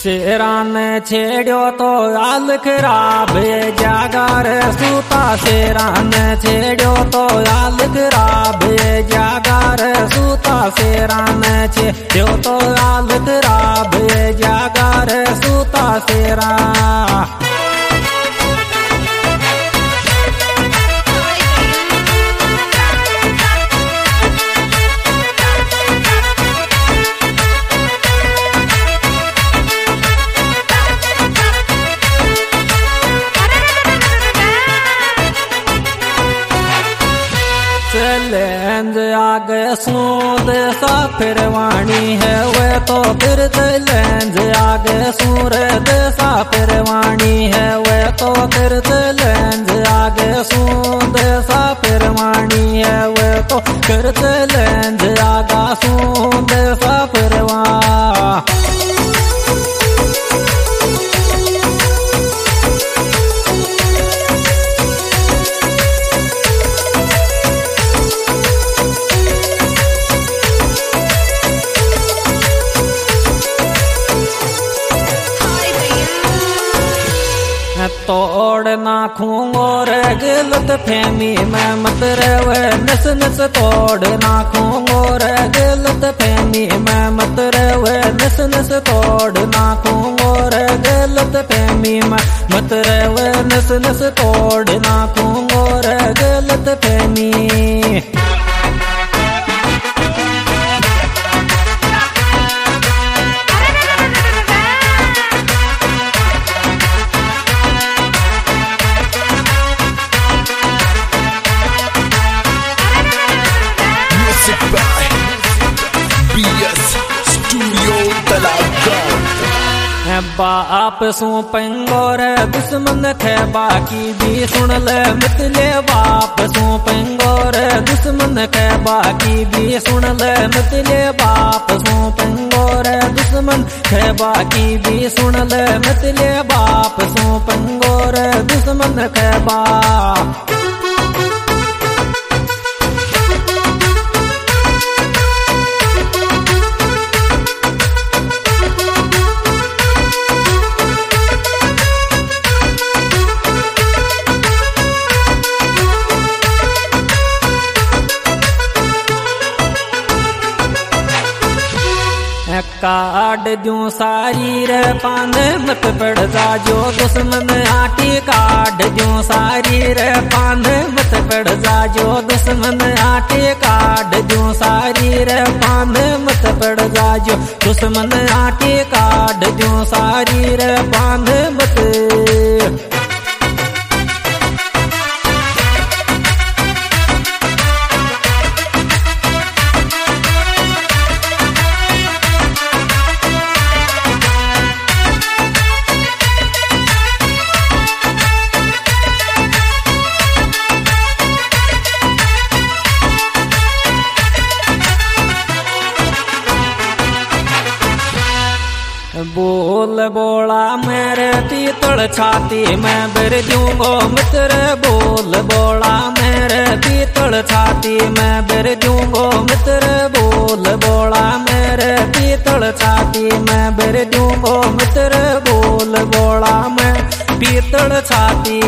शेरा ने छेड़ो तो हाल खराब जागर सूता। शेरा ने छेड़ो तो हाल खराब जागर सूता। शेरा ने छेड़ो तो हाल खराब जागर सूता। शेरा चैलेंज आगे सूद सा फिर वाणी है वे तो फिर चैलेंज आगे सूरत सा फिर वाणी है वे तो फिर चैलेंज आगे सूद सा फिर वाणी है वे तो फिर चैलेंज आगा सूद सा फिर वाणी। तोड़ नाखूंगो रे गलत फहमी में मत रहे नस नस। तोड़ नाखूंगो रे गलत फहमी में मत रहे नस नस। तोड़ नाखूंगो रे गलत फहमी में मत रहे नस नस। तोड़ नाखूंगो रे गलत फहमी। बाप सू पंगोर दुश्मन थे बाकी भी सुन ले मितले। बाप सू पंगोर दुश्मन थे बाकी भी सुन ले मितले। बाप सू पंगोर दुश्मन थे बाकी भी सुन ले मितले। बाप सू पंगोर दुश्मन थे बाप। काट दूं सारी रे पान मत पड़ जा जो दुश्मन आटी। काट दूं सारी रे पान मत पड़ जा जो दुश्मन आटी। काट दूं सारी रे पान मत पड़ जा जो दुश्मन आटी। काट दूं सारी रे पान मत। बोल बोला मेरे पीतल छाती में बर दूंगो मित्र। बोल बोला मेरे पीतल छाती में बर दूंगो मित्र। बोल बोला मेरे पीतल छाती में बर दूंगो मित्र। बोल बोला मैं पीतल छाती।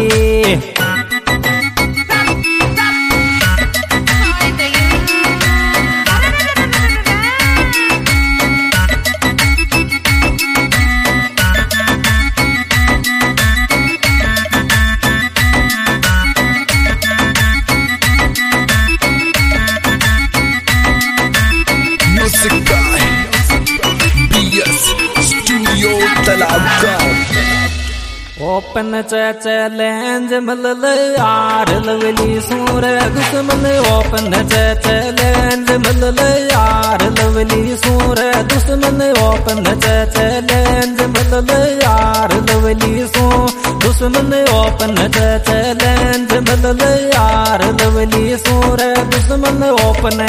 ओपन चैलेंज मल यार लवली सूर दुश्मन। ओपन चैलेंज मल यार लवली सूर दुश्मन। ओपन चैलेंज मल यार लवली सू दुश्मन। ओपन चैलेंज मल यार लवली सूर दुश्मन। ओपन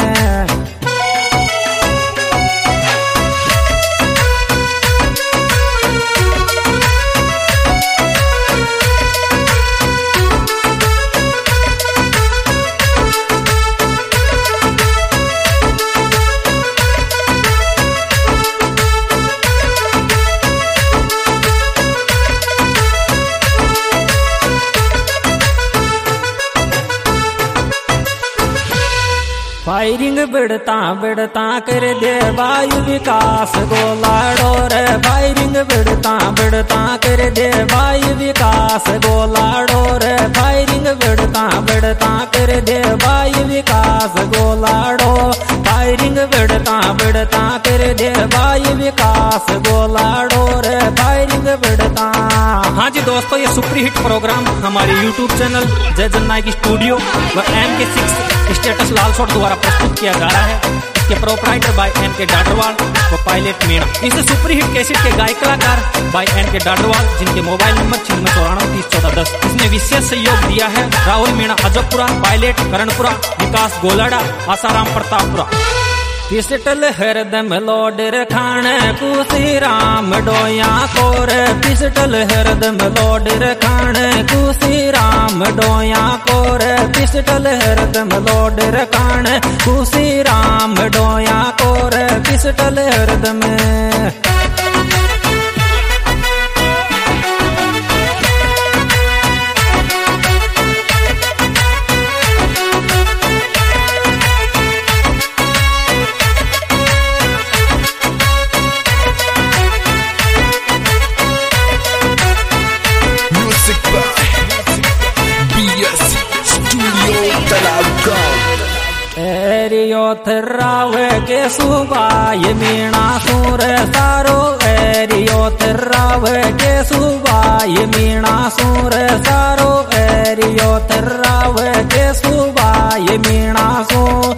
फायरिंग बिड़ता बिड़ता कर दे वायु विकास गोलाड़ो रे फायरिंग बिड़ता बिड़ता कर दे वायु विकास गोलाड़ो रे फायरिंग बिड़ता बिड़ता कर दे वायु विकास गोलाड़ो फायरिंग बिड़ता बिड़ता कर दे वायु विकास गोलाड़ो रे फायरिंग बिड़ता। हाँ जी दोस्तों, ये सुपर हिट प्रोग्राम हमारे YouTube channel Jai Jannayak studio व MK6 स्टेटस लाल शॉट द्वारा प्रस्तुत किया जा रहा है। इसके प्रोपराइटर बाय NK डाडरवाल व पायलट मीणा। इस सुपर हिट कैसेट के गायक कलाकार बाय NK डाडरवाल, जिनके मोबाइल नंबर 9694301410। इसमें विशेष सहयोग दिया है राहुल मीणा अजबपुरा, पायलट करणपुरा, विकास गोलाडा, आसाराम प्रतापपुरा। पिस्टल हरदम लोडर खाने कुसी राम डोया कोर, पिस्टल हरदम लोडर खाने कुसी राम डोया कोर, पिस्टल हरदम लोडर खाने कुसी राम डोया कोर, पिस्टल हरदम। एरियो थर्रावे के सुबाय मीणा सूर सारो, एरियो थर्रावे के सुबाय मीणा सूर सारो, एरियो थर्रावे के सुबाय मीणा सूर।